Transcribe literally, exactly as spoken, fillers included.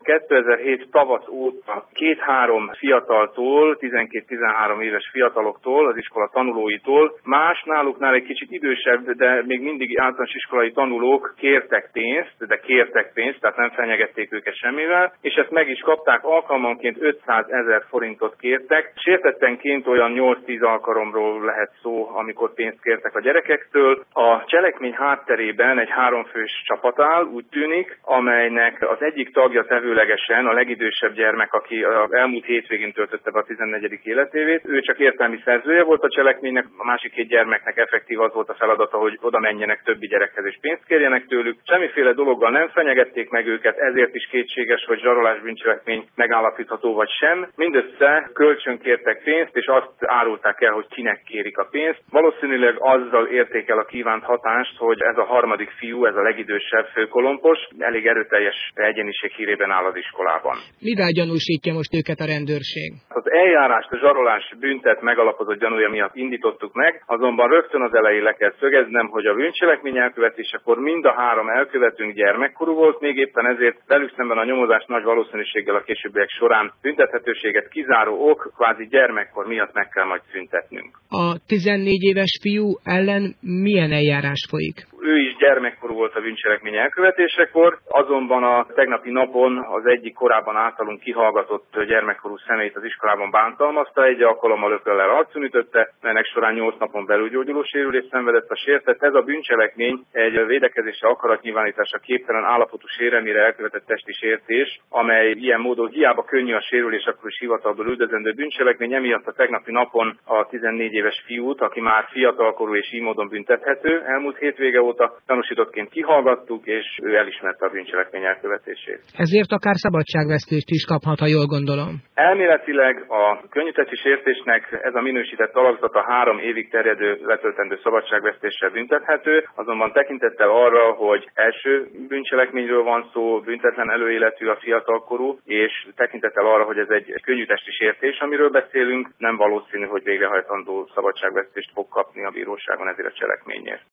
kétezer-hét tavasz óta két-három fiataltól, tizenkét-tizenhárom éves fiataloktól, az iskola tanulóitól, más náluknál egy kicsit idősebb, de még mindig általános iskolai tanulók kértek pénzt, de kértek pénzt, tehát nem fenyegették őket semmivel, és ezt meg is kapták, alkalmanként ötszázezer forintot kértek. Sértettenként olyan nyolc-tíz alkalomról lehet szó, amikor pénzt kértek a gyerekektől. A cselekmény hátterében egy háromfős csapat áll, úgy tűnik, amelynek az egyik tagja tevőlegesen a legidősebb gyermek, aki az elmúlt hétvégén töltötte be a tizennegyedik életévét. Ő csak értelmi szerzője volt a cselekménynek, a másik két gyermeknek effektív az volt a feladata, hogy oda menjenek többi gyerekhez és pénzt kérjenek tőlük. Semmiféle dologgal nem fenyegették meg őket, ezért is kétséges, hogy zsarolás bűncselekmény megállapítható vagy sem. Mindössze kölcsön kértek pénzt, és azt árulták el, hogy kinek kérik a pénzt. Valószínűleg azzal érték el a kívánt hatást, hogy ez a harmadik fiú, ez a legidősebb főkolompos, elég erőteljes egyeniség hírében áll az iskolában. Mivel gyanúsítja most őket a rendőrség? Az eljárást a zsarolás büntet megalapozott gyanúja miatt indítottuk meg, azonban rögtön az elején le kell szögeznem, hogy a bűncselekmény elkövetésekor mind a három elkövetőnk gyermekkorú volt, még éppen ezért velük szemben a nyomozás nagy valószínűséggel a későbbiek során büntethetőséget kizáró ok, kvázi gyermekkor miatt meg kell majd szüntetnünk. A tizennégy éves fiú ellen milyen eljárás folyik? Ő is gyermekkorú volt a bűncselekmény elkövetésekor, azonban a tegnapi napon az egyik korábban általunk kihallgatott gyermekkorú személyt az iskolában bántalmazta, egy alkalommal ököllel arcon ütötte, melynek során nyolc napon belül gyógyuló sérülést szenvedett a sértett. Ez a bűncselekmény egy védekezésre akaratnyilvánításra képtelen állapotú sérelmére elkövetett testi sértés, amely ilyen módon hiába könnyű a sérülés, akkor is hivatalból üldözendő bűncselekmény, emiatt a tegnapi napon a tizennégy éves fiút, aki már fiatalkorú és így módon büntethető, elmúlt hétvége óta tanúsítottként kihallgattuk, és ő elismerte a bűncselekmény elkövetését. Ezért akár szabadságvesztést is kaphat, ha jól gondolom. Elméletileg a könnyűteti sértésnek ez a minősített alakzata három évig terjedő letöltendő szabadságvesztéssel büntethető, azonban tekintettel arra, hogy első bűncselekményről van szó, büntetlen előéletű a fiatalkorú, és tekintettel arra, hogy ez egy könnyűtesti sértés, amiről beszélünk, nem valószínű, hogy végrehajtandó szabadságvesztést fog kapni a bíróságon ezért a cselekményért.